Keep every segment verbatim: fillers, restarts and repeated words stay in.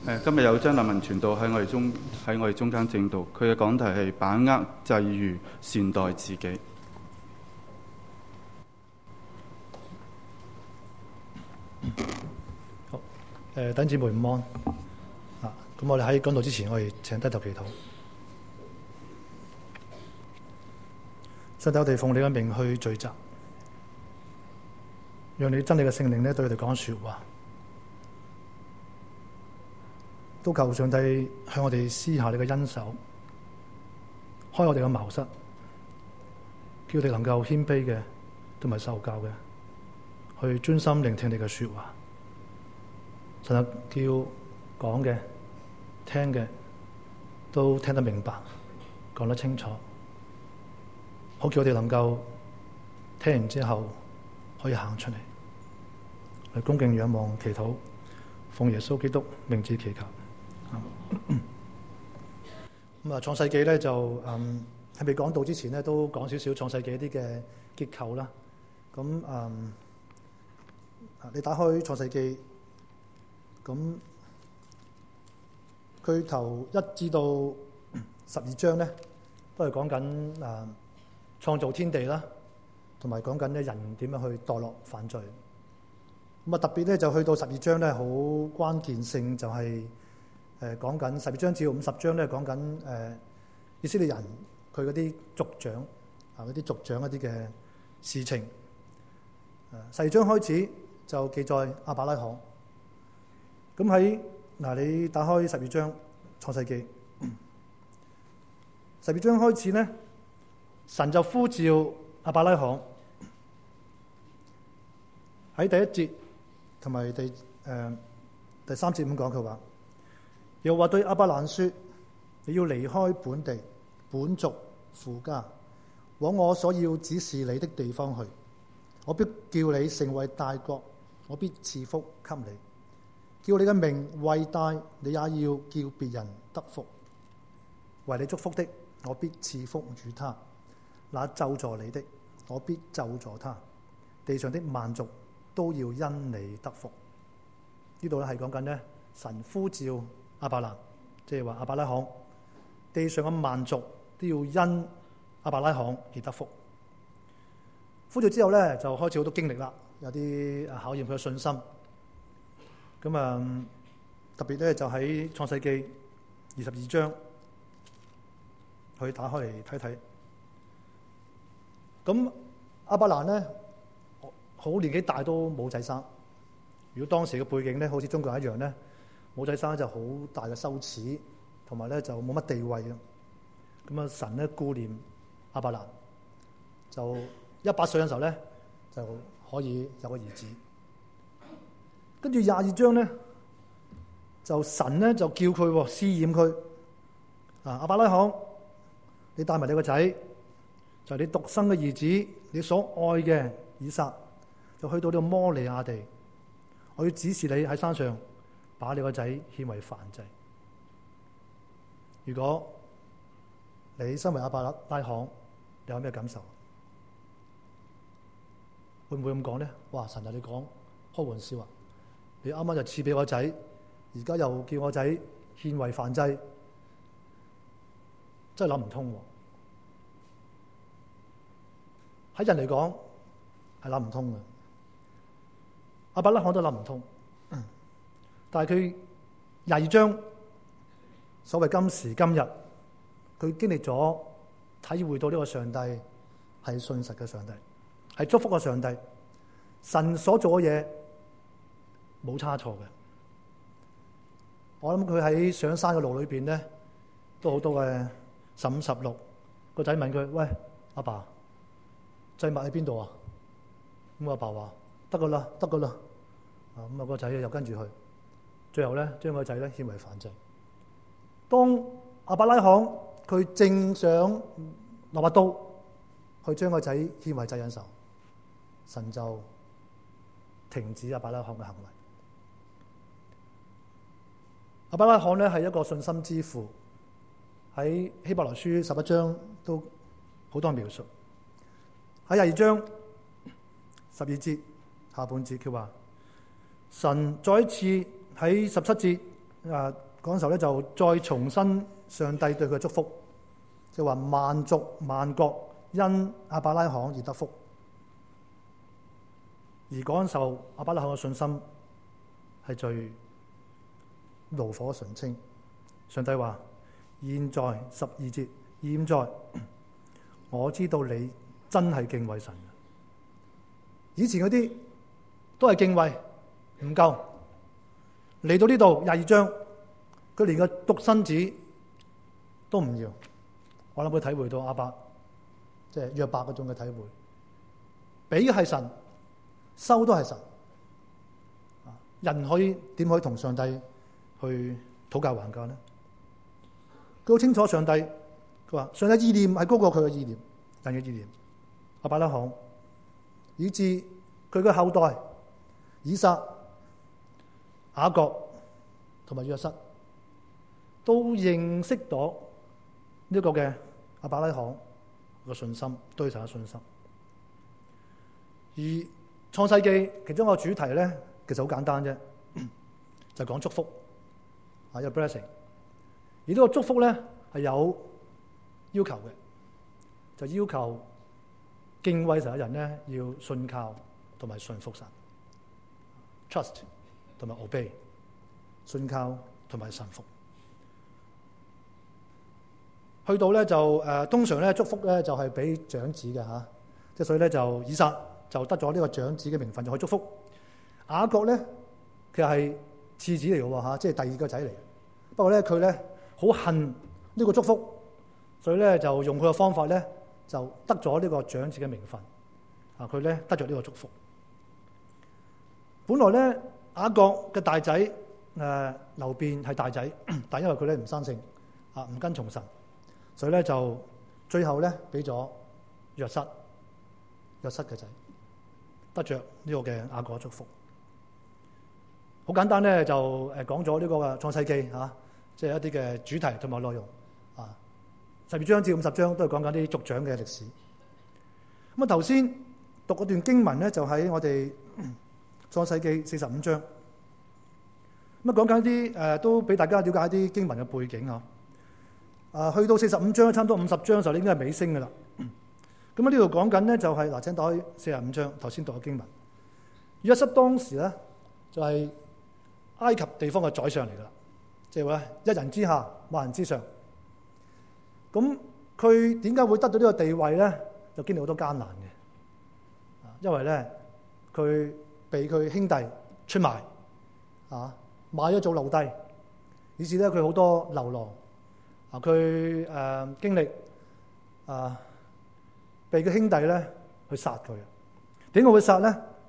誒，今日有張立文傳道喺我哋中喺我哋中間證道，佢嘅講題係把握際遇，善待自己。 好，誒，弟兄姊妹午安啊！咁我哋喺講道之前，我哋請低頭祈禱。上帝，我哋奉你嘅名去聚集，讓你真理嘅聖靈咧對佢哋講說話。都求上帝向我哋施下你嘅恩手，開我哋嘅茅塞，叫我哋能夠謙卑嘅同埋受教嘅，去專心聆聽你嘅說話。神啊，叫講嘅、聽嘅都聽得明白，講得清楚，好叫我哋能夠聽完之後可以行出嚟。去恭敬仰望祈禱，奉耶穌基督名字祈求。咁啊，創世記咧就嗯喺未講到之前咧，都講少少創世記一啲嘅結構啦。咁嗯，你打開創世記，咁佢頭一至到十二章咧，都係講緊啊創造天地啦，同埋講緊咧人點樣去墮落犯罪。咁啊，特別咧就去到十二章咧，好關鍵性就係、是。誒講緊十二章至到五十章咧，講緊誒以色列人佢嗰啲族長啊，嗰啲族長一啲嘅事情。誒十二章開始就記載亞伯拉罕。咁喺嗱，你打開十二章創世記，十二章開始咧，神就呼召亞伯拉罕喺第一節同埋第誒、呃、第三節咁講，佢話。又話對亞伯蘭說：你要離開本地、本族、父家，往我所要指示你的地方去。我必叫你成為大國，我必賜福給你，叫你嘅名為大，你也要叫別人得福。為你祝福的，我必賜福與他；那咒詛你的，我必咒詛他。地上的萬族都要因你得福。呢度咧係講緊咧，神呼召亞伯蘭，即係話亞伯拉罕，地上嘅萬族都要因亞伯拉罕而得福。呼召之後咧，就開始好多經歷啦，有啲考驗佢嘅信心。咁啊，特別咧就喺創世記二十二章，可以打開嚟睇睇。咁亞伯蘭咧，好年紀大都冇仔生。如果當時嘅背景咧，好似中國人一樣咧。冇仔生就好大嘅羞恥，同埋咧就冇乜地位啊！咁啊，神咧顧念亞伯蘭，就一百歲嘅時候咧就可以有個兒子。跟住廿二章咧，就神咧就叫佢試驗佢啊，亞伯拉罕，你帶埋你個仔，就係你獨生嘅兒子，你所愛嘅以撒，就去到呢個摩利亞地，我要指示你喺山上。把你個仔獻為燔祭。如果你身為亞伯拉罕，你有咩感受？會唔會咁講咧？哇！神啊，你講開玩笑啊！你啱啱就賜俾我仔，而家又叫我仔獻為燔祭，真係諗唔通喎！喺人嚟講係諗唔通嘅，亞伯拉罕都諗唔通。但係佢廿二章所謂今時今日，佢經歷咗體會到呢個上帝係信實嘅上帝，係祝福嘅上帝。神所做嘅嘢冇差錯嘅。我諗佢喺上山嘅路裏邊咧，都好多嘅十五十六個仔問佢：喂，阿爸，爸，祭物喺邊度啊？咁阿爸話：得噶啦，得噶啦。啊咁啊，個仔又跟住去。最後咧，將個仔咧獻為燔祭。當亞伯拉罕佢正想攞把刀去將個仔獻為祭嘅時候，神就停止亞伯拉罕嘅行為。亞伯拉罕咧係一個信心之父，喺希伯來書十一章都好多描述。喺廿二章十二節下半節，佢話神再一次喺十七節啊嗰陣時候咧，就再重申上帝對佢嘅祝福，就話萬族萬國因亞伯拉罕而得福。而嗰陣時候亞伯拉罕嘅信心係最爐火純青。上帝話：現在十二節，現在我知道你真係敬畏神。以前嗰啲都係敬畏唔夠，嚟到呢度廿二章，佢連個獨生子都唔要。我諗佢體會到阿伯即係約伯嗰種嘅體會，俾嘅係神，收都係神。人可以點可以同上帝去討價還價呢？佢好清楚上帝，佢話上帝意念係高過佢嘅意念，人嘅意念。亞伯拉罕以至佢嘅後代以撒、雅各同埋約瑟都認識到呢個嘅亞伯拉罕嘅信心，對神嘅信心。而創世記其中一個主題咧，其實好簡單啫，就係講祝福啊，有 blessing。而呢個祝福咧係有要求嘅，就要求敬畏神嘅人咧要信靠同埋信服神 ，trust 同埋 obey， 信靠同埋臣服。去到咧就誒、呃，通常咧祝福咧就係俾長子嘅嚇，即係所以咧就以撒就得咗呢個長子嘅名分，就可以祝福。雅各咧其實係次子嚟嘅喎嚇，即係第二個仔嚟。不過咧佢咧好恨呢個祝福，所以咧就用佢嘅方法咧就得咗呢個長子嘅名分。啊，佢咧得咗呢個祝福。本來咧雅各嘅大仔誒流便係大仔，但因為佢咧唔生性啊，唔跟從神。所以咧就最後咧俾咗約瑟，約瑟嘅仔得着呢個嘅雅各祝福。好簡單咧，就誒講咗呢個嘅創世記嚇，即係一啲嘅主題同埋內容啊。十二章至五十章都係講緊啲族長嘅歷史。咁啊頭先讀嗰段經文咧，就喺我哋創世記四十五章。咁啊講緊啲誒，都俾大家了解一啲經文嘅背景啊。啊，去到四十五章，差唔多五十章嘅時候，已經係尾聲嘅啦。咁喺呢度講緊咧，就係嗱，請打開四十五章，頭先讀嘅經文。約瑟當時咧就係埃及地方嘅宰相嚟噶啦，即係話一人之下，萬人之上。咁佢點解會得到呢個地位咧？就經歷好多艱難嘅，因為咧佢被佢兄弟出賣，啊買咗做奴隸，以至咧佢好多流浪。啊！佢誒經歷啊，被佢兄弟咧去殺佢。點解會殺咧？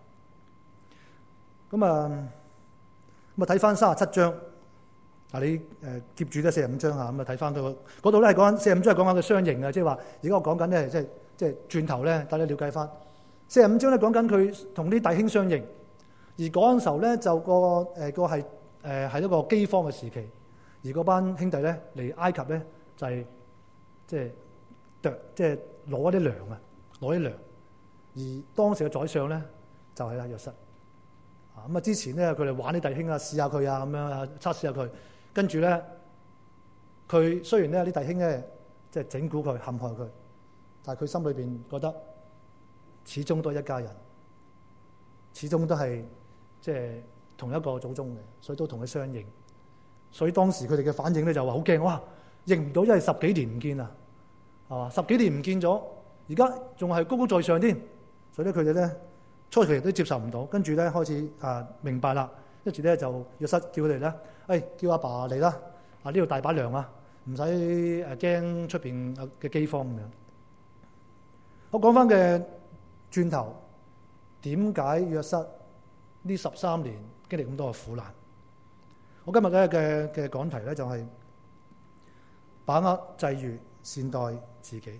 咁啊咁啊睇翻三十七章。嗱你誒接住咧四十五章嚇，咁啊睇翻到嗰度咧係講緊四十五章係講緊個相形嘅，即係話而家我講緊咧即係即係轉頭咧，等你了解翻四十五章咧講緊佢同啲弟兄相形，而嗰陣時候咧就個誒個係誒係一個饑荒嘅時期。而嗰班兄弟咧嚟埃及咧就係即係奪即係攞一啲糧啊，攞啲糧。而當時嘅宰相咧就係阿約瑟啊。咁啊之前咧佢哋玩啲弟兄啊，試下佢啊咁樣啊，測試下佢。跟住咧佢雖然咧啲弟兄咧即係整蠱佢、陷害佢，但係佢心裏邊覺得始終都係一家人，始終都係即係同一個祖宗嘅，所以都同佢相認。所以當時佢哋嘅反應咧就話好驚，哇！認唔到，因為十幾年唔見啊，係嘛？十幾年唔見咗，而家仲係高高在上添。所以咧佢哋咧初期都接受唔到，跟住咧開始啊明白啦。跟住咧就約瑟叫佢哋咧，誒、哎、叫阿爸嚟啦，啊呢度大把糧啊，唔使誒驚出邊嘅饑荒咁樣。我講翻嘅轉頭，點解約瑟呢十三年經歷咁多嘅苦難？我今日咧嘅嘅講題咧就係把握際遇，善待自己。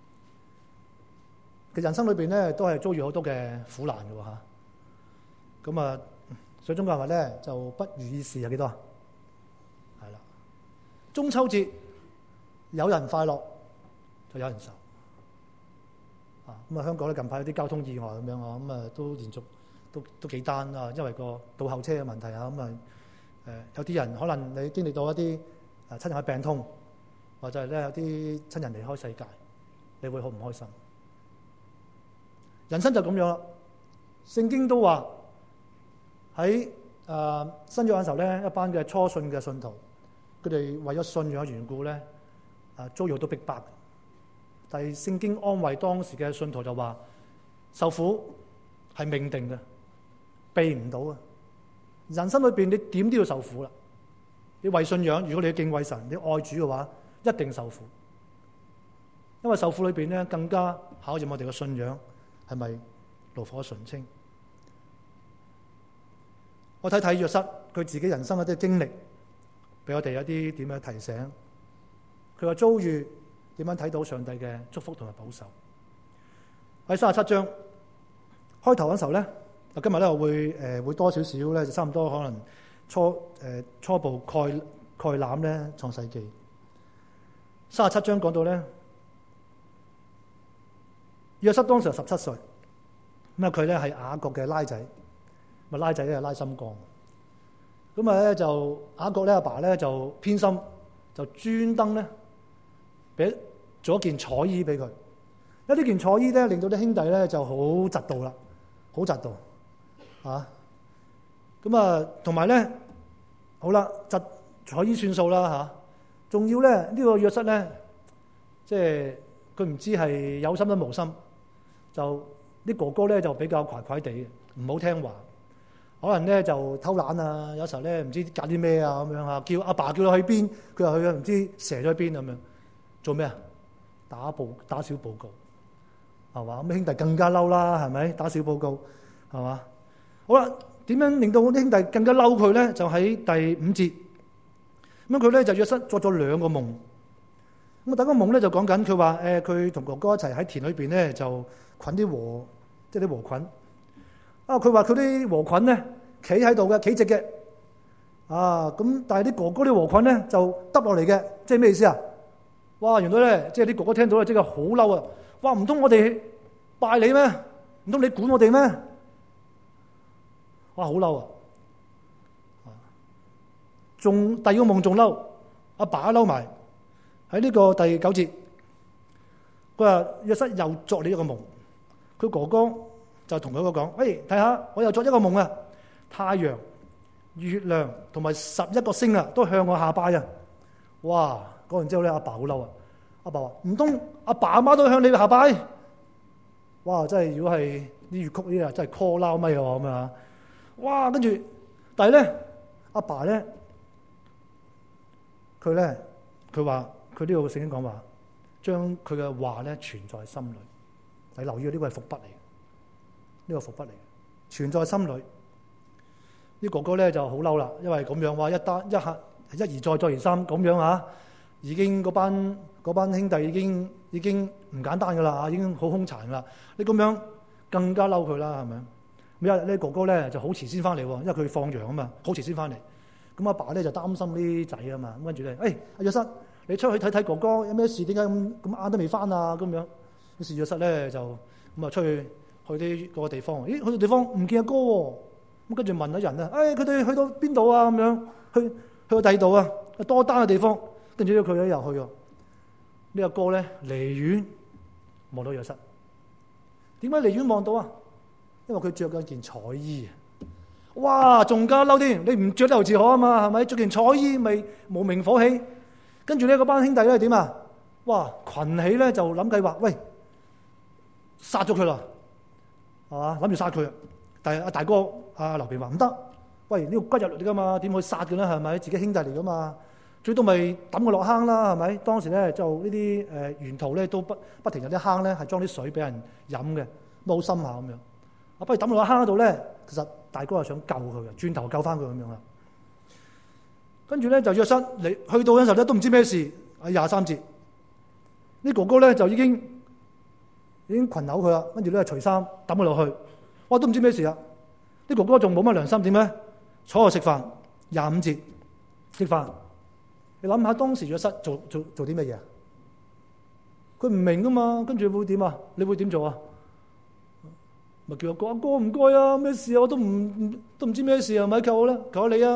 佢人生裏邊咧都係遭遇好多嘅苦難嘅喎嚇。咁啊，水中嘅話咧就不如意事有幾多啊？係啦，中秋節有人快樂就有人愁啊。咁啊，香港咧近排有啲交通意外咁樣啊，咁啊都連續都都幾單啊，因為個倒後車嘅問題啊，咁啊。 呃、有啲人可能你經歷到一啲誒親人嘅病痛，或者係咧有啲親人離開世界，你會好唔開心。人生就咁樣啦。聖經都話喺誒新約嘅時候咧，一班嘅初信嘅信徒，佢哋為咗信仰嘅緣故咧，誒遭遇到逼迫。但係聖經安慰當時嘅信徒就話：受苦係命定嘅，避唔到啊！人生裏邊你點都要受苦啦。你為信仰，如果你敬畏神，你愛主嘅話，一定受苦。因為受苦裏邊咧，更加考驗我哋嘅信仰係咪爐火純青。我睇睇約瑟佢自己人生一啲經歷，俾我哋一啲點樣提醒。佢話遭遇點樣睇到上帝嘅祝福同埋保守。喺三十七章開頭嗰時候咧，今日咧我會誒、呃、會多少少咧，就差唔多可能初誒、呃、初步概概覽咧創世記。三十七章講到咧，約瑟當時係十七歲，咁啊佢咧係雅各嘅拉仔。咪拉仔咧係拉心肝，咁啊咧就雅各咧阿爸咧就偏心，就專登咧俾做一件彩衣俾佢。因為呢件彩衣咧令到啲兄弟咧就好嫉妒啦，好嫉妒啊！咁啊同埋咧好啦，嫉彩衣算數啦嚇，仲要咧呢、呢個約瑟咧，即係佢唔知係有心都無心，就啲哥哥咧就比較怪怪地嘅，唔好聽話。可能咧就偷懶啊，有時候咧唔知搞啲咩啊咁樣嚇，叫阿爸叫佢去邊，佢又去啊，唔知射咗去邊咁樣，做咩啊？打報打小報告係嘛？咁兄弟更加嬲啦，係咪？打小報告係嘛？好啦，點樣令到啲兄弟更加嬲佢咧？就喺第五節，咁佢咧就約瑟作咗兩個夢。咁啊，第一個夢咧就講緊佢話誒，佢同哥哥一齊喺田裏邊咧就捆啲禾，即係啲禾捆。啊！佢話佢啲禾捆咧，企喺度嘅，企直嘅。啊，咁但係啲哥哥啲禾捆咧就耷落嚟嘅，即係咩意思啊？哇！原來咧，即係啲哥哥聽到咧，即係好嬲啊！哇！唔通我哋拜你咩？唔通你管我哋咩？哇！好嬲啊！仲第二個夢仲嬲，阿爸嬲埋喺呢個第九節。佢話約瑟又作了一個夢，佢哥哥就同佢講：喂，睇下，我又作一個夢啊！太陽、月亮同埋十一個星啊，都向我下拜啊！哇！講完之後咧，阿爸好嬲啊！阿爸話：唔通阿爸阿媽都向你下拜？哇！真係如果係啲粵曲呢啊，真係 call 撈咪喎咁啊！哇！跟住，但係咧，阿爸咧，佢咧，佢話佢呢個聖經講話，將佢嘅話咧存在心裏。你留意呢個係伏筆嚟。呢個伏筆嚟，存在心裏。啲哥哥咧就好嬲啦，因為咁樣話一單一下一而再再而三咁樣嚇，已經嗰班嗰班兄弟已經已經唔簡單噶啦，已經好兇殘啦。你咁樣更加嬲佢啦，係咪？咁啊呢哥哥咧就好遲先翻嚟喎，因為佢放羊啊嘛，好遲先翻嚟。咁阿爸咧就擔心啲仔啊嘛，咁跟住咧，誒阿約瑟，你出去睇睇哥哥有咩事？點解咁咁晏都未翻啊？咁樣於是約瑟咧就咁啊出去。去啲嗰個地方，咦？去到地方唔見阿哥喎，咁跟住問下人啊，誒佢哋去到邊度啊？咁樣去去到第二度啊，多單嘅地方，跟住咧佢咧又去喎。呢個哥咧離遠望到約瑟，點解離遠望到啊？因為佢着緊件彩衣啊！哇，仲加嬲啲，你唔着得又自可啊嘛，係咪？着件彩衣咪無名火起，跟住咧嗰班兄弟咧點啊？哇，群起咧就諗計劃，喂，殺咗佢啦！係嘛？諗住殺佢，但係阿大哥阿劉備話唔得，喂，呢個骨肉嚟噶嘛，點可以殺嘅咧？係咪？自己兄弟嚟噶嘛，最多咪抌佢落坑啦，係咪？當時咧就呢啲誒沿途咧都不不停有啲坑咧係裝啲水俾人飲嘅，咁好深下咁樣。啊，不如抌落個坑嗰度咧，其實大哥係想救佢嘅，轉頭救翻佢咁樣啦。跟住咧就約瑟嚟去到嗰陣時候咧都唔知咩事，喺廿三節，呢哥哥咧就已經。已經群毆佢啦，跟住咧除衫抌佢落去，哇都唔知咩事啊！啲哥哥仲冇乜良心，點咧？坐喺度食飯，廿五節食飯。你諗下當時約瑟做做做啲乜嘢？佢唔明噶嘛，跟住會點啊？你會點做啊？咪叫阿哥阿哥唔該啊，咩事啊？我都唔都唔知咩事啊，咪求我啦，求下你啊！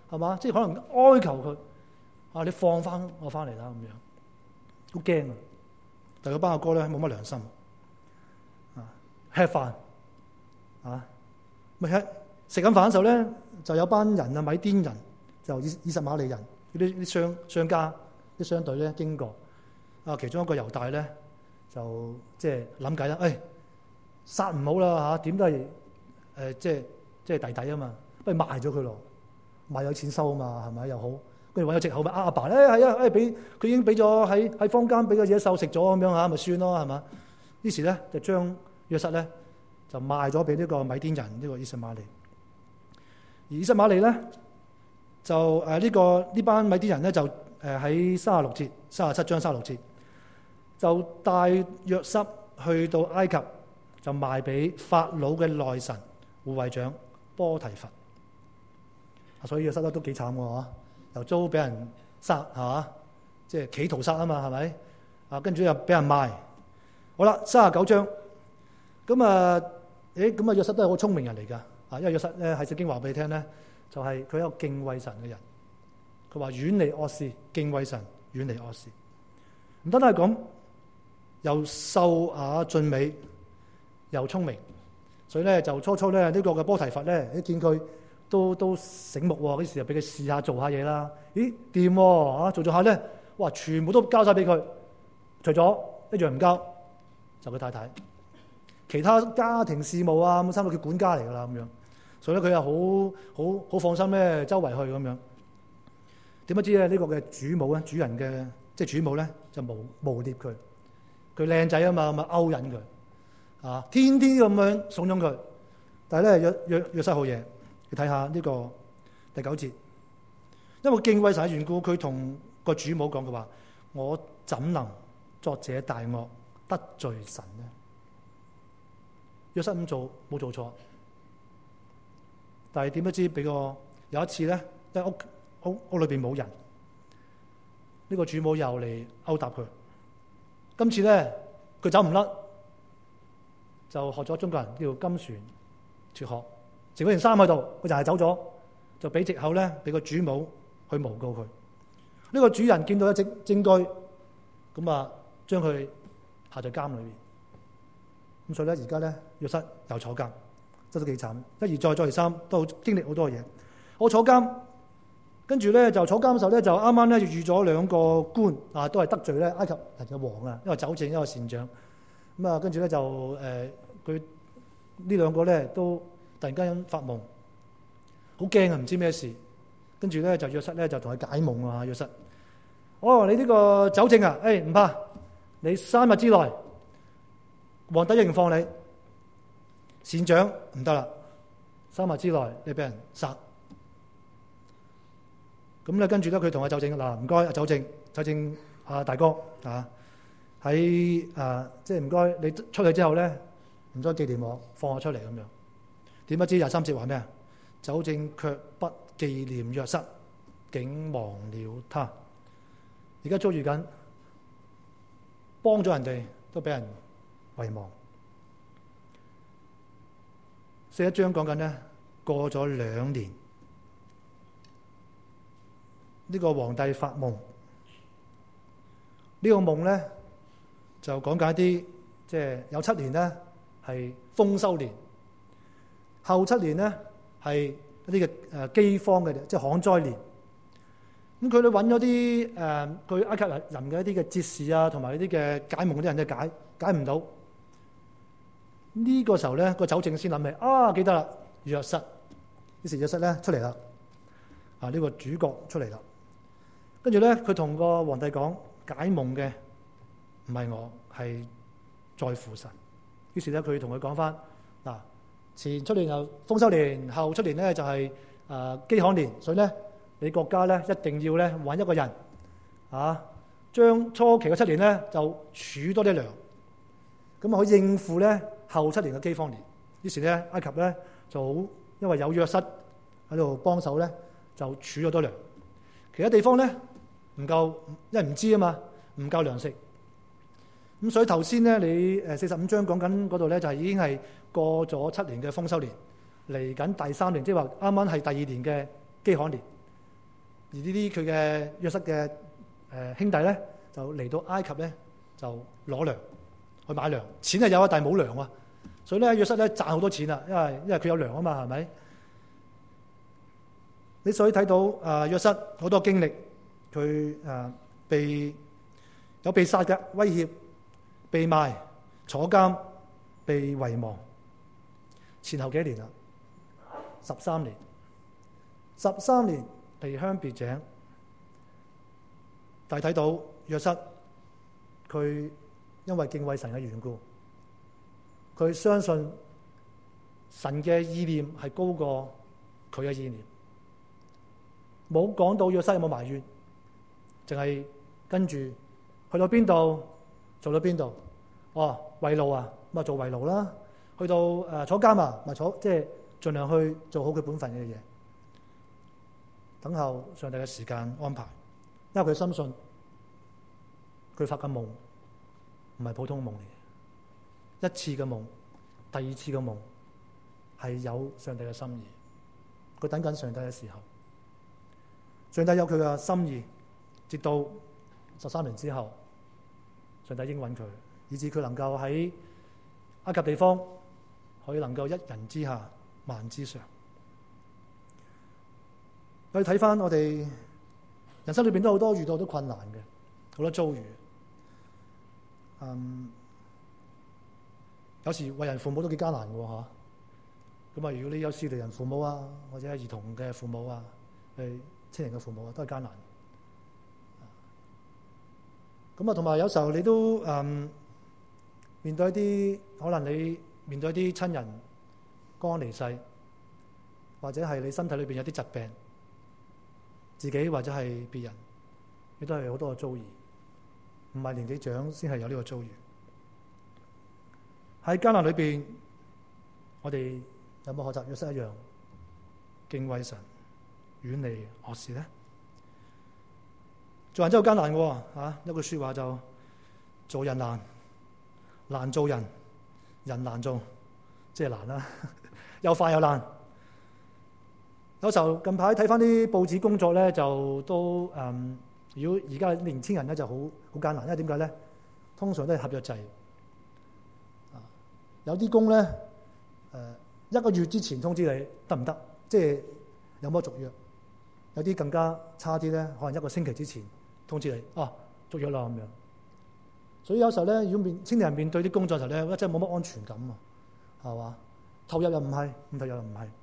係嘛？即係可能哀求佢啊，你放翻我翻嚟啦咁樣，好驚啊！但係嗰班阿哥咧冇乜良心啊，吃飯啊，咪吃食緊飯嘅時候咧，就有班人啊，米甸人就以以實瑪利人嗰啲啲商商家啲商隊咧經過啊，其中一個猶大咧就即係諗計啦，誒殺唔好啦嚇，點都係誒即係即係弟弟啊嘛，不如賣咗佢咯，賣有錢收啊嘛，係咪又好？跟住揾個藉口咪阿爸咧係啊，誒俾佢已經俾咗喺喺坊間俾個野獸食咗咁樣嚇，咪算咯係嘛？於是咧就將約瑟咧就賣咗俾呢個米甸人呢、這個以實瑪利。而以實瑪利咧就誒呢、這個呢班米甸人咧就誒喺三十六節三十七章三十六節就帶約瑟去到埃及，就賣俾法老嘅內臣護衛長波提乏。所以約瑟都都幾慘喎嚇，又遭俾人殺係嘛，即係企圖殺啊嘛係咪？啊跟住又俾人賣。好啦，三十九章咁啊，誒咁啊約瑟都係好聰明人嚟㗎啊，因為約瑟咧喺聖經話俾你聽咧，就係佢係一個敬畏神嘅人。佢話遠離惡事，敬畏神，遠離惡事。唔單單係咁，又秀雅俊美，又聰明，所以咧就初初咧呢、這個嘅波提乏咧，你見佢都都醒目喎，於是就俾佢試下做下嘢啦。咦掂喎啊，做做下咧，哇全部都交晒俾佢，除咗一樣唔交，就佢太太。其他家庭事務啊，咁差唔多佢管家嚟㗎啦咁樣，所以咧佢又好好好放心咧，周圍去咁樣。點不知咧呢個嘅主母咧，主人嘅即係主母咧就誣誣蔑佢，佢靚仔啊嘛，咪勾引佢啊，天天咁樣慫恿佢。但係咧約約約瑟好嘢，你睇下呢個第九節，因為敬畏神嘅緣故，佢同個主母講嘅話：我怎能作這大惡得罪神呢？約瑟咁做冇做錯，但係點不知俾個有一次咧，喺屋屋屋裏邊冇人，呢個主母又嚟勾搭佢。今次咧佢走唔甩，就學咗中國人叫金船脫殼，剩嗰件衫喺度，佢就係走咗，就俾藉口咧俾個主母去誣告佢。呢個主人見到一隻證據，咁啊將佢下在監裏邊。咁所以咧，而家咧約瑟又坐監，真都幾慘。一而再，再而三，都經歷好多嘢。我坐監，跟住咧就坐監嘅時候咧，就啱啱咧遇咗兩個官啊，都係得罪咧埃及人嘅王啊，一個酒政，一個善長。咁啊，跟住咧就誒，佢呢兩個咧都突然間發夢，好驚啊，唔知咩事。跟住咧就約瑟咧就同佢解夢啊，約瑟。哦，你呢個酒政啊，誒唔怕，你三日之內。皇帝一定放你，善長唔得啦，三日之內你俾人殺。咁咧跟住咧佢同阿酒政嗱，唔該阿酒政，酒政阿大哥啊，喺啊即係唔該你出去之後咧，唔該紀念我，放我出嚟咁樣。點不知廿三節話咩啊？酒政卻不紀念約瑟，竟忘了他。而家遭遇緊，幫咗人哋都俾人遺忘。四一章講緊咧，過咗兩年，呢個皇帝發夢，呢個夢咧就講緊一啲，即係有七年咧係豐收年，後七年咧係一啲嘅誒饑荒嘅，即係旱災年。咁佢哋揾咗啲誒佢埃及人嘅一啲嘅哲士啊，同埋一啲嘅解夢嗰啲人咧解解唔到。呢個時候咧，個酒政先諗起啊，記得啦，約瑟。於是約瑟咧出嚟啦，啊呢個主角出嚟啦。跟住咧，佢同個皇帝講，解夢嘅唔係我，係在乎神。於是咧，佢同佢講翻嗱，前出年就豐收年，後出年咧就係誒饑荒年，所以咧你國家咧一定要咧揾一個人啊，將初期嘅七年咧就儲多啲糧，咁啊可以應付咧後七年嘅饑荒年。於是咧埃及咧就好，因為有約瑟喺度幫手咧，就儲咗多糧。其他地方咧唔夠，因為唔知啊嘛，唔夠糧食。咁所以頭先咧，你誒四十五章講緊嗰度咧，就係已經係過咗七年嘅豐收年，嚟緊第三年，即係話啱啱係第二年嘅饑荒年。 而呢啲佢嘅約瑟嘅誒兄弟咧，就嚟到埃及咧，就攞糧去買糧。錢係有啊，但係冇糧啊，所以咧約瑟咧賺好多錢啦，因為因為佢有糧啊嘛，係咪？你所以睇到啊約瑟好多經歷，佢誒被有被殺嘅威脅，被賣、坐監、被遺忘，前後幾年啦？十三年，十三年離鄉別井，但係睇到約瑟，佢因為敬畏神嘅緣故，佢相信神嘅意念係高過佢嘅意念，冇講到約瑟有冇埋怨，淨係跟住去到邊度做到邊度，哦，為奴啊，咁啊做為奴啦，去到誒、呃、坐監啊，咪坐即係盡量去做好佢本分嘅嘢，等候上帝嘅時間安排，因為佢深信佢發嘅夢唔係普通夢嚟嘅，一次嘅夢，第二次嘅夢係有上帝嘅心意，佢等緊上帝嘅時候，上帝有佢嘅心意，直到十三年之後，上帝應允佢，以致佢能夠喺埃及地方可以能夠一人之下萬之上。我哋睇翻我哋人生裏邊都好多遇到好多困難嘅，好多遭遇。嗯，有時為人父母都幾艱難嘅嚇。咁啊，如果你有少年人父母啊，或者係兒童嘅父母啊，係青年嘅父母啊，都係艱難。咁啊，同埋有時候你都嗯面對一啲可能你面對一啲親人剛剛離世，或者係你身體裏邊有啲疾病，自己或者係別人，亦都係好多嘅遭遇，唔係年紀長先係有呢個遭遇。喺艱難裏邊，我哋有冇學習約瑟一樣敬畏神、遠離惡事咧？做人真係好艱難嘅喎，嚇一句説話就做人難，難做人，人難做，即係難啦，又快又難。有時候近排睇翻啲報紙工作咧，就都誒、嗯，如果而家年青人咧就好好艱難，因為點解咧？通常都係合約制，啊，有啲工咧誒一個月之前通知你得唔得，即係有冇續約？有啲更加差啲咧，可能一個星期之前通知你，哦續約啦咁樣。所以有時候咧，如果面青年人面對啲工作嘅時候咧，真係冇乜安全感啊，係嘛？投入又唔係，唔投入又唔係。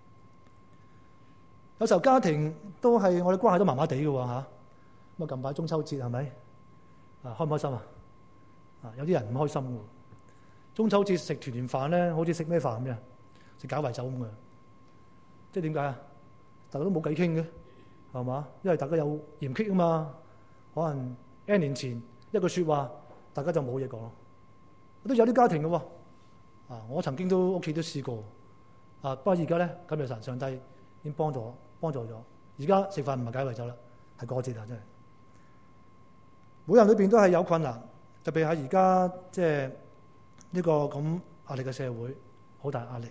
有時候家庭都係我哋關係都麻麻地嘅喎嚇。咁啊近排中秋節係咪？啊開唔開心啊？啊有啲人唔開心喎。中秋節食團圓飯咧，好似食咩飯咁樣？食餃圍酒咁嘅。即係點解啊？大家都冇偈傾嘅，係嘛？因為大家有嫌隙啊嘛。可能 N 年前一句説話，大家就冇嘢講。都有啲家庭嘅喎。啊，我曾經都屋企都試過。啊，不過而家咧，感謝神上帝已經幫助幫助咗。而家食飯唔係解圍酒啦，係過節啊！真係。每人裏邊都係有困難，特別喺而家即係呢個咁壓力嘅社會，好大壓力。誒、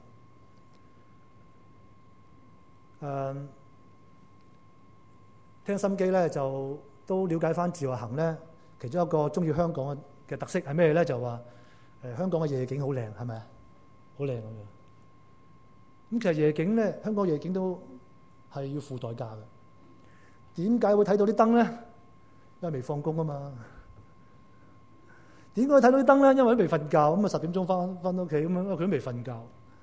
嗯，聽心機咧就都了解翻自由行咧，其中一個中意香港嘅嘅特色係咩咧？就話誒、呃、香港嘅夜景好靚，係咪啊？好靚咁樣。咁其實夜景咧，香港夜景都係要付代價嘅。點解會睇到啲燈咧？因為未放工啊嘛。點解會睇到啲燈咧？因為都未瞓覺，咁啊十點鐘翻翻到屋企咁樣，因為佢都未瞓覺。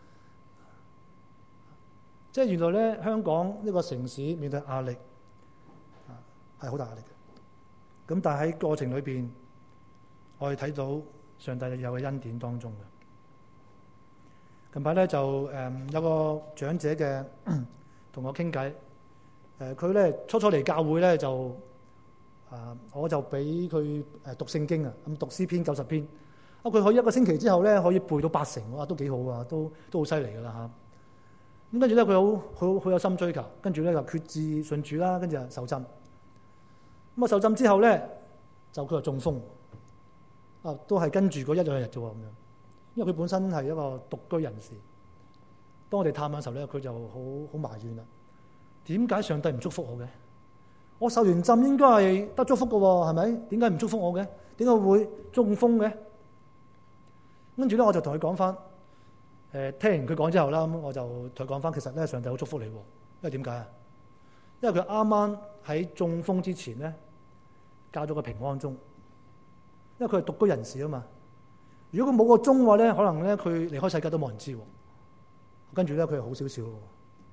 即係原來咧，香港呢個城市面對壓力啊，係好大壓力嘅。咁但係喺過程裏邊，我哋睇到上帝有嘅恩典當中嘅。近排咧就誒、嗯、有個長者嘅同我傾偈，誒佢咧初初嚟教會咧就啊、呃，我就俾佢誒讀聖經啊，咁讀詩篇九十篇，啊佢可以一個星期之後咧可以背到八成，哇都幾好啊，都都好犀利噶啦嚇。咁跟住咧佢好好好有心追求，跟住咧就決志信主啦，跟住就受浸。咁啊受浸之後咧就佢就中風，啊都係跟住嗰一兩日啫喎咁樣。因為佢本身係一個獨居人士，當我哋探嘅時候咧，佢就好好埋怨啦。點解上帝唔祝福我嘅？ 我受完浸應該係得祝福嘅喎，係咪？點解唔祝福我嘅？點解會中風嘅？跟住咧，我就同佢講翻，誒聽完佢講之後啦，咁我就同佢講翻，其實咧上帝好祝福你喎，因為點解啊？因為佢啱啱喺中風之前咧，教咗個平安鐘，因為佢係獨居人士啊嘛。如果佢冇個鐘嘅話咧，可能咧佢離開世界都冇人知喎。跟住咧，佢係好少少咯。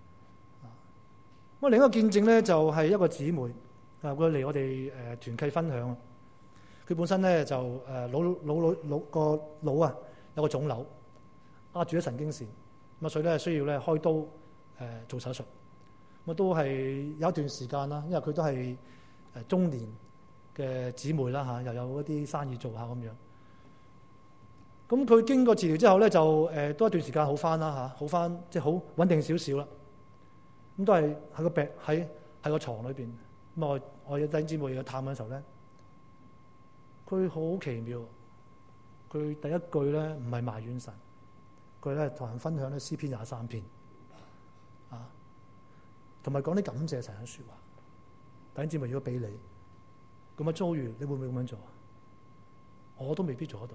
咁另一個見證咧，就係一個姊妹啊，佢嚟我哋誒團契分享。佢本身咧就誒腦腦腦腦個腦啊有個腫瘤壓住咗神經線，咁啊所以咧需要咧開刀誒做手術。咁都係有一段時間啦，因為佢都係誒中年嘅姊妹啦嚇，又有一啲生意做下咁樣。咁佢經過治療之後咧，就誒多一段時間好翻啦嚇，好翻即係好穩定少少啦。咁都係喺個病喺喺個牀裏邊。咁我我有弟兄姊妹去探嘅時候咧，佢好奇妙。佢第一句咧唔係埋怨神，佢咧同人分享咧詩篇廿三篇啊，同埋講啲感謝神嘅説話。弟兄姊妹，如果俾你咁嘅遭遇，你會唔會咁樣做啊？我都未必做得到。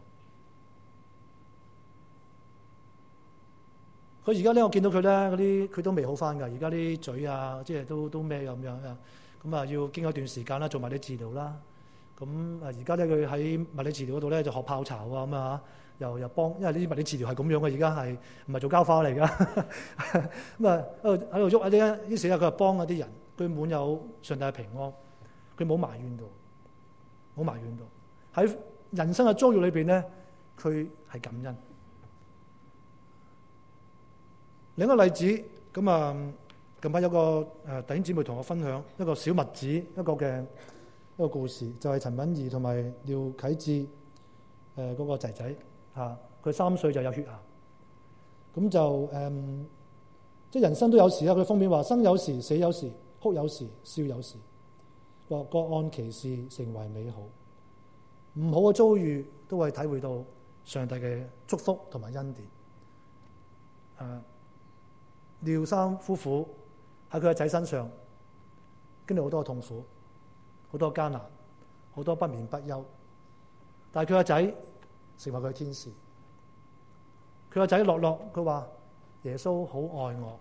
佢而家咧，我見到佢咧嗰啲，佢都未好翻㗎。而家啲嘴啊，即係都都咩咁樣啊？咁啊，要經過一段時間啦，做物理治療啦。咁啊，而家咧佢喺物理治療嗰度咧就學泡茶啊，咁啊，又又幫，因為呢啲物理治療係咁樣嘅，而家係唔係做膠花嚟㗎？咁啊喺度喺度喐啊啲，於是咧佢就幫嗰啲人，佢滿有上帝嘅平安，佢冇埋怨到，冇埋怨到。喺人生嘅遭遇裏邊咧，佢係感恩。另一個例子，咁啊，近排有個誒弟兄姊妹同我分享一個小麥子一個嘅一個故事，就係、是、陳敏儀同埋廖啟智誒嗰個仔仔嚇，佢三歲就有血癌，咁就誒、嗯、即係人生都有時啦。佢封面話生有時，死有時，哭有時，笑有時，話各按其事成為美好。唔好嘅遭遇都會體會到上帝嘅祝福同埋恩典。誒、啊。廖生夫婦喺佢個仔身上經歷好多痛苦，好多艱難，好多不眠不休。但係佢個仔成為佢嘅天使。佢個仔樂樂，佢話耶穌好愛我，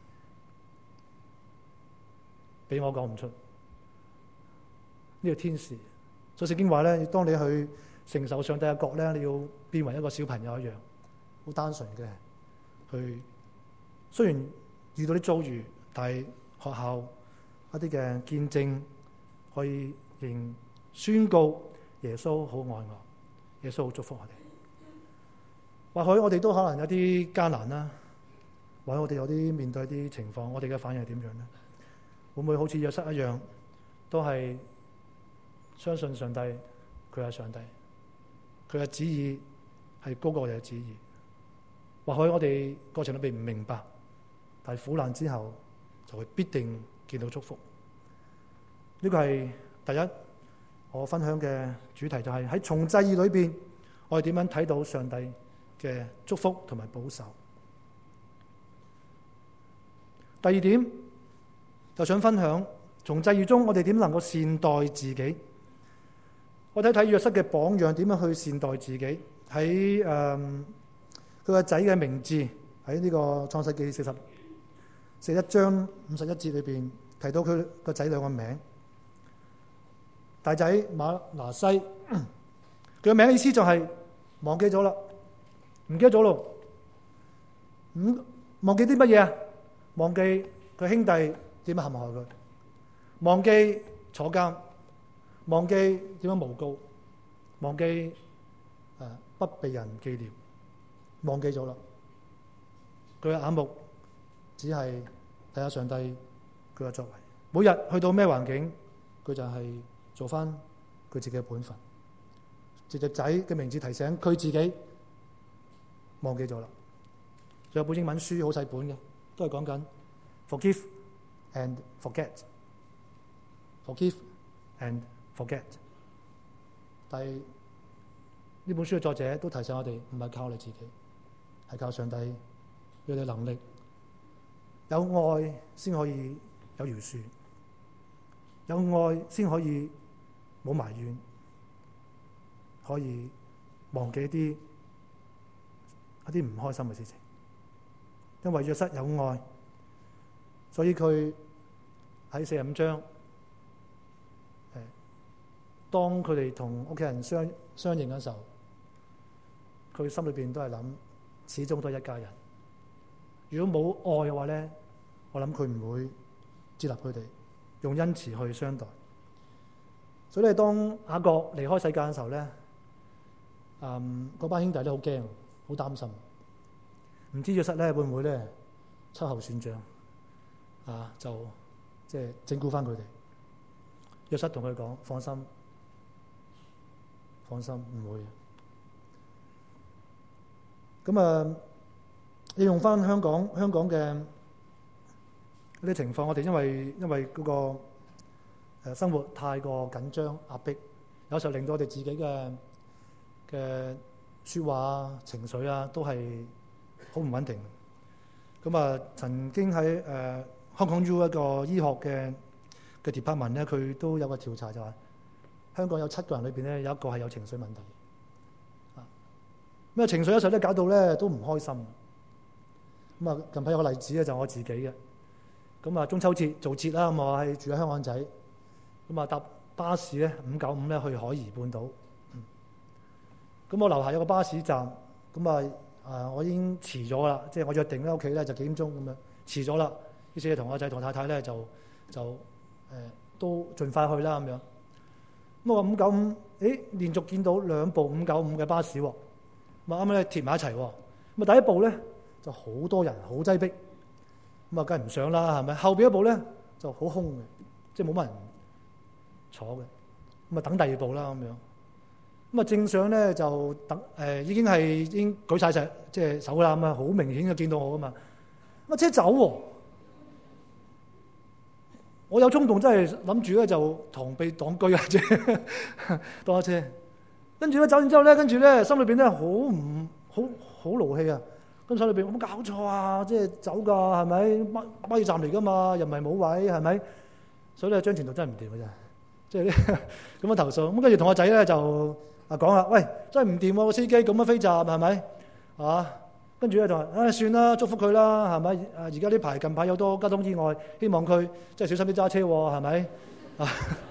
俾我講唔出。呢、這個天使，所以聖經話咧，當你去承受上帝嘅國咧，你要變為一個小朋友一樣，好單純嘅去。雖然遇到啲遭遇，但係學校一啲嘅見證可以仍宣告耶穌好愛我，耶穌好祝福我哋。或許我哋都可能有啲艱難啦，或者我哋有啲面對啲情況，我哋嘅反應係點樣咧？會唔會好似約瑟一樣，都係相信上帝，佢係上帝，佢嘅旨意係高過我哋嘅旨意。或許我哋過程裏邊唔明白。但係苦難之後，就會必定見到祝福。呢個係第一，我分享嘅主題就係喺從際遇裏邊，我哋點樣睇到上帝嘅祝福同埋保守。第二點，就想分享從際遇中，我哋點能夠善待自己。我睇睇約瑟嘅榜樣，點樣去善待自己。喺誒佢個仔嘅名字喺呢個創世記四十。四一章五十一節裏邊提到佢個仔兩個名，大仔馬拿西，佢個名嘅意思就係忘記咗啦，唔記得咗咯。咁忘記啲乜嘢啊？忘記佢兄弟點樣陷害佢，忘記坐監，忘記點樣誣告，忘記誒不被人紀念，忘記咗啦。佢嘅眼目只係睇下上帝佢嘅作為，每日去到咩環境，佢就係做翻佢自己嘅本分。藉隻仔嘅名字提醒佢自己忘記咗啦。仲有本英文書好細本嘅，都係講緊 forgive and forget，forgive and forget。但係呢本書嘅作者都提醒我哋，唔係靠我哋自己，係靠上帝俾我哋能力。有愛先可以有饒恕， 有愛先可以冇埋怨，可以忘記一啲一啲唔開心嘅事情。因為約瑟有愛，所以佢喺四十五章，誒，當佢哋同屋企人相相認嘅時候，佢心裏邊都係諗，始終都係一家人。如果冇愛嘅話咧，我諗佢唔會接納佢哋，用恩慈去相待。所以咧，當雅各離開世界嘅時候咧，嗯，嗰班兄弟咧好驚，好擔心，唔知約瑟咧會唔會咧秋後算賬啊？就即係整蠱翻佢哋。約瑟同佢講：放心，放心，唔會。咁啊，你用翻香港香港嘅呢啲情況，我哋因為因為嗰個誒生活太過緊張壓迫，有時候令到我哋自己嘅嘅説話啊、情緒啊，都係好唔穩定。咁啊，曾經喺誒香港 U 一個醫學嘅嘅 department 咧，佢都有個調查，就係香港有七個人裏邊咧，有一個係有情緒問題。啊，咩情緒有時候咧搞到咧都唔開心。咁啊，近排有個例子咧，就我自己嘅。咁啊，中秋節做節啦，咁我係住喺香港仔。咁啊，搭巴士咧五九五咧去海怡半島。咁、嗯、我樓下有個巴士站，咁啊啊，我已經遲咗啦，即係我約定喺屋企咧就幾點鐘咁樣遲咗啦。於是同我仔同太太咧就就誒、呃、都盡快去啦咁樣。咁我五九五，誒連續見到兩部五九五嘅巴士喎，咁啊啱啱咧貼埋一齊喎。咁啊第一部咧就好多人，好擠迫，咁啊梗係唔上啦，係咪？後邊一部咧就好空嘅，即係冇乜人坐嘅，咁啊等第二部啦咁樣。咁啊正上咧就等誒、呃，已經係已經舉晒隻即係手啦，咁啊好明顯就見到我噶嘛。咁啊車走喎，我有衝動真係諗住咧就螳臂擋車啊，即係當下車。跟住咧走完之後咧，跟住咧心裏邊咧好唔好好勞氣啊！咁心裏邊有冇搞錯啊？即係走㗎係咪？巴巴士站嚟㗎嘛，又唔係冇位係咪？所以咧張傳道真係唔掂嘅真係。即係咁樣投訴，咁跟住同我仔咧就啊講啦，喂，真係唔掂喎個司機咁樣飛閘係咪？啊，跟住咧就話，唉、哎、算啦，祝福佢啦，係咪？啊而家呢排近排有多交通意外，希望佢即係小心啲揸車喎，係咪？啊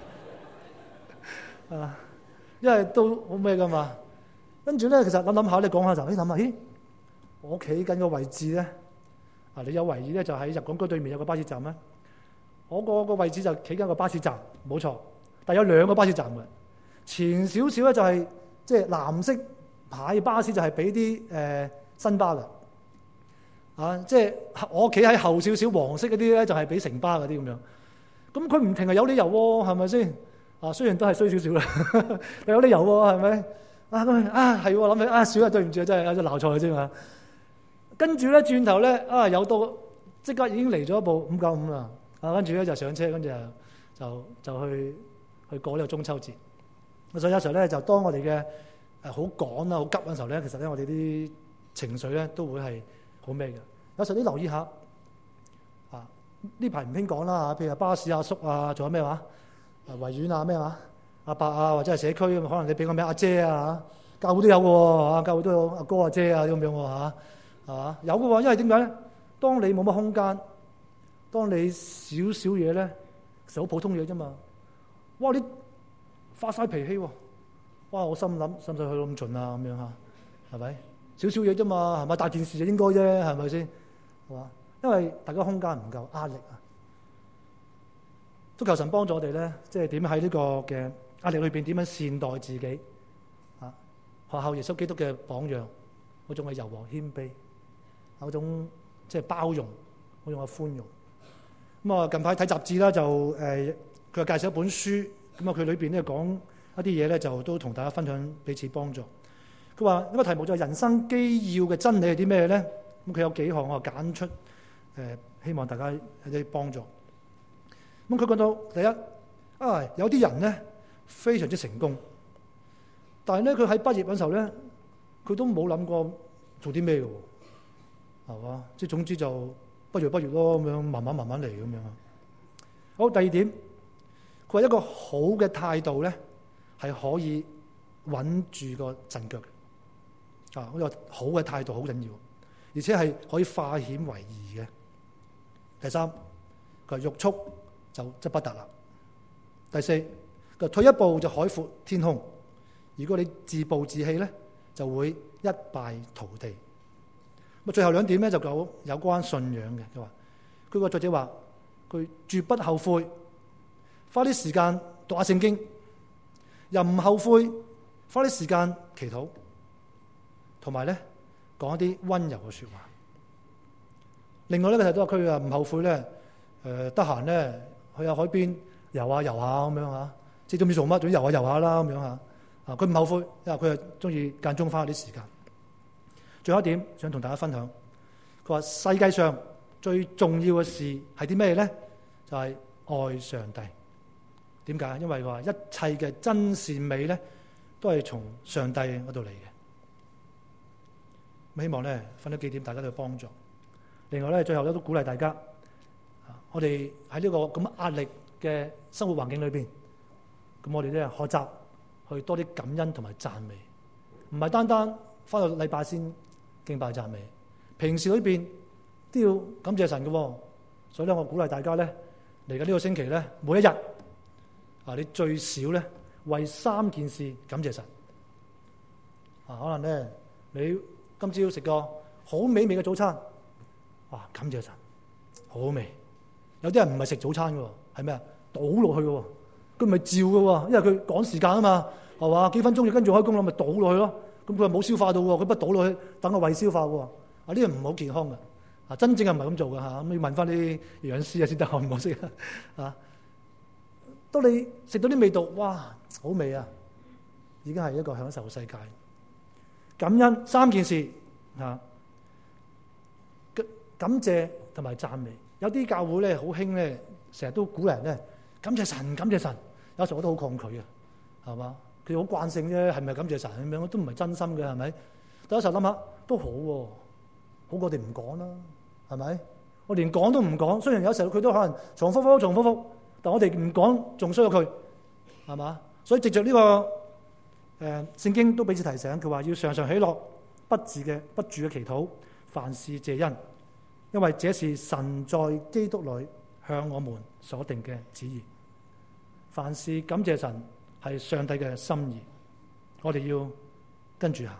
啊，因為都好咩㗎嘛。跟住咧，其實諗諗下，你講下就，你諗下，咦，我企緊個位置咧，啊你有懷疑咧，就喺入港區對面有個巴士站咧，我個個位置就企緊個巴士站，冇錯。但有兩個巴士站嘅，前少少咧就係即係藍色牌巴士就係俾啲誒新巴嘅，啊即係我企喺後少少黃色嗰啲咧就係俾城巴嗰啲咁樣。咁佢唔停係有理由喎，係咪先？啊雖然都係衰少少啦，但有理由喎，係咪？啊咁啊係喎，諗起啊少啊，對唔住啊，真係有啲鬧錯嘅啫嘛。跟住咧轉頭咧啊有到即刻已經嚟咗一部五九五啦，啊跟住咧就上車，跟住就就就去。去過呢個中秋節，所以有時候咧就當我哋嘅誒好趕啦、好急嘅時候咧，其實咧我哋啲情緒咧都會係好咩嘅。有時候你留意下啊，呢排唔興講啦嚇，譬如巴士阿叔啊，仲有咩話啊維園啊咩話阿伯啊，或者係社區咁，可能你俾個咩阿姐啊嚇，教會都有嘅喎嚇，教會都有阿哥阿姐啊咁樣喎嚇，係嘛？有嘅喎，因為點解咧？當你冇乜空間，當你少少嘢咧，其實好普通嘢啫嘛。哇！你發晒脾氣喎！哇！我心諗，使唔使去到咁盡啊？咁樣嚇，係咪？少少嘢啫嘛，係咪？大件事就應該啫，係咪先？係嘛？因為大家空間唔夠，壓力啊！都求神幫助我哋咧，即係點喺呢個嘅壓力裏邊點樣善待自己啊？學效耶穌基督嘅榜樣，嗰種嘅柔和謙卑，嗰種即係包容，嗰種嘅寬容。咁啊，近排睇雜誌啦，就誒。呃佢又介紹一本書，咁啊佢裏邊咧講一啲嘢咧，就都同大家分享彼此幫助。佢話呢個題目就係人生基要嘅真理係啲咩咧？咁佢有幾項我揀出，誒、呃、希望大家有啲幫助。咁佢講到第一啊，有啲人咧非常之成功，但係咧佢喺畢業嗰時候咧，佢都冇諗過做啲咩嘅喎，係嘛？即係總之就畢業畢業咯，咁樣慢慢慢慢嚟咁樣。好，第二點。 佢話一個好嘅態度咧，係可以穩住個陣腳嘅。啊，呢個好嘅態度好緊要，而且係可以化險為夷嘅。第三，佢話欲速就則不達啦。第四，佢話退一步就海闊天空。如果你自暴自棄咧，就會一敗塗地。咁最後兩點咧就有有關信仰嘅。佢話佢個作者話佢絕不後悔，花啲時間讀下聖經，又唔後悔花啲時間祈禱，同埋咧講一啲溫柔嘅說話。另外咧，佢睇到佢啊唔後悔咧，誒得閒咧去下海邊遊下遊下咁樣嚇，即係都唔知做乜，總之遊下遊下啦咁樣嚇。啊，佢唔後悔，因為佢係中意間中花啲時間。最後一點想同大家分享，佢話世界上最重要嘅事係啲咩咧？就係、是、愛上帝。點解？因為話一切嘅真善美咧，都係從上帝嗰度嚟嘅。希望咧分咗幾點，大家都有幫助。另外咧，最後咧都鼓勵大家，我哋喺呢個咁壓力嘅生活環境裏邊，咁我哋咧學習去多啲感恩同埋讚美，唔係單單返到禮拜先敬拜讚美，平時裏邊都要感謝神嘅。所以咧，我鼓勵大家咧嚟緊呢個星期咧，每一日啊，你最少咧為三件事感謝神。啊，可能咧你今朝食個好美味嘅早餐，哇！感謝神，好味。有啲人唔係食早餐嘅，係咩啊？倒落去嘅，佢咪照嘅，因為佢趕時間啊嘛，係嘛？幾分鐘要跟住開工啦，咪倒落去咯。咁佢冇消化到，佢不倒落去等個胃消化喎。啊，呢個唔好健康嘅。啊，真正係唔係咁做嘅嚇。咁要問翻啲營養師啊先得，我唔好識啊。當你食到啲味道，哇，好味啊！已經係一個享受世界。感恩三件事嚇。感謝同埋讚美，有啲教會咧好興咧，成日都鼓勵人咧感謝神，感謝神。有時候我都好抗拒啊，係嘛？佢好慣性啫，係咪感謝神咁樣？都唔係真心嘅，係咪？但有時候諗下都好喎，好過我哋唔講啦，係咪？我連講都唔講，雖然有時候佢都可能重複複、重複複，但我哋唔講仲衰過佢，係嘛？所以藉着呢個誒聖經都彼此提醒，佢話要常常喜樂，不住嘅不住嘅祈禱，凡事謝恩。因為這是神在基督裏向我們所定嘅旨意。凡事感謝神係上帝嘅心意，我哋要跟住行。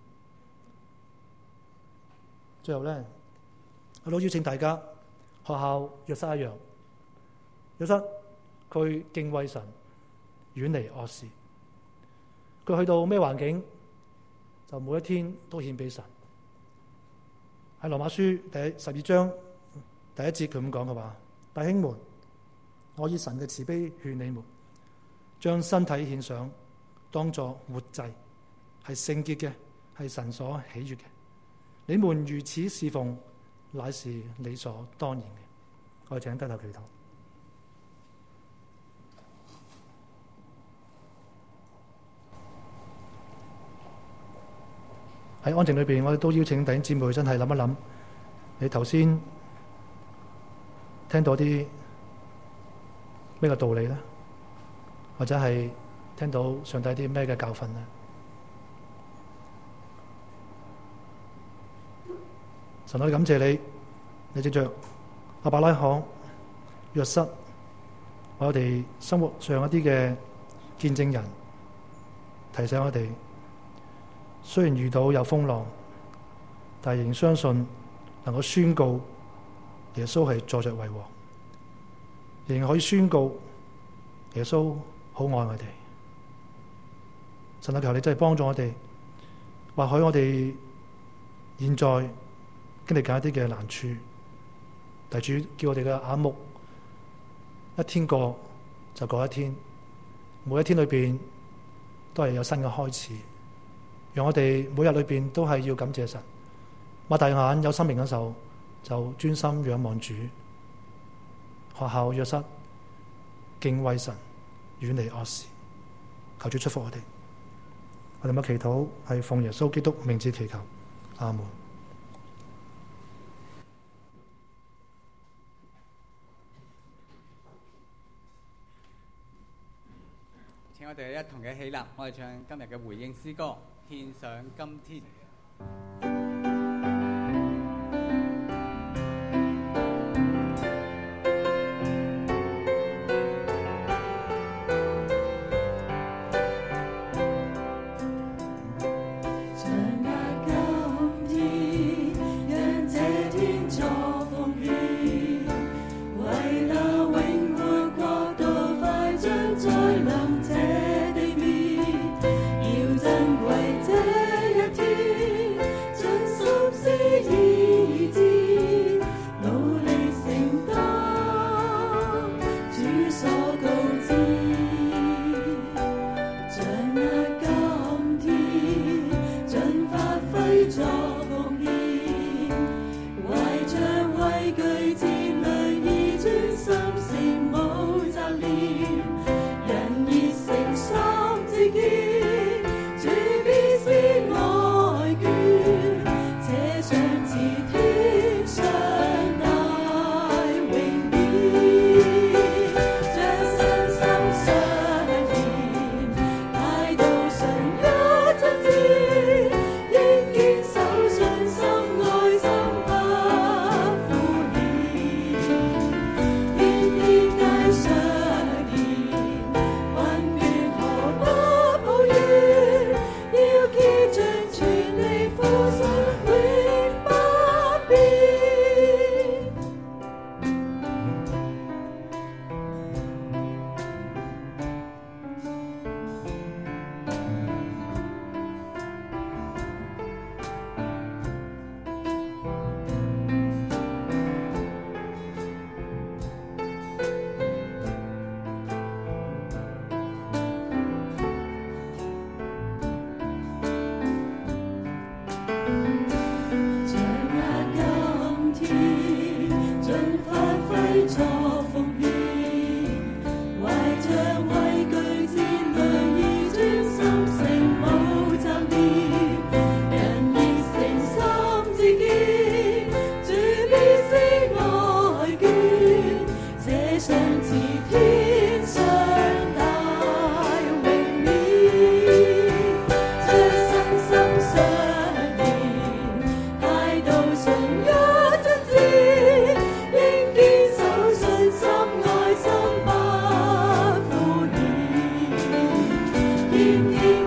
最後咧，我都邀請大家學校約瑟一樣，約瑟佢敬畏神，遠離惡事。佢去到咩環境，就每一天都獻俾神。喺羅馬書第十二章第一節，佢咁講嘅話：弟兄們，我以神嘅慈悲勸你們，將身體獻上，當作活祭，係聖潔嘅，係神所喜悅嘅。你們如此侍奉，乃是理所當然嘅。我哋請低頭祈禱。喺安靜裏邊，我哋都邀請弟兄姊妹真係諗一諗，你頭先聽到啲咩嘅道理咧，或者係聽到上帝啲咩嘅教訓咧？神，我哋感謝你，你藉着亞伯拉罕、約瑟，為我哋生活上一啲嘅見證人，提醒我哋。雖然遇到有風浪，但仍相信能夠宣告耶穌係坐着為王，仍可以宣告耶穌好愛我哋。神啊，求你真係幫助我哋，或許我哋現在經歷緊一啲嘅難處，但主叫我哋嘅眼目一天過就過一天，每一天裏邊都係有新嘅開始。讓我哋每日裏邊都係要感謝神，擘大眼有生命嘅時候就專心仰望主。學校約瑟敬畏神，遠離惡事，求主祝福我哋。我哋嘅祈禱係奉耶穌基督名字祈求，阿門。 請我哋一同嘅起立，我哋唱今日嘅回應詩歌，獻上今天。 天天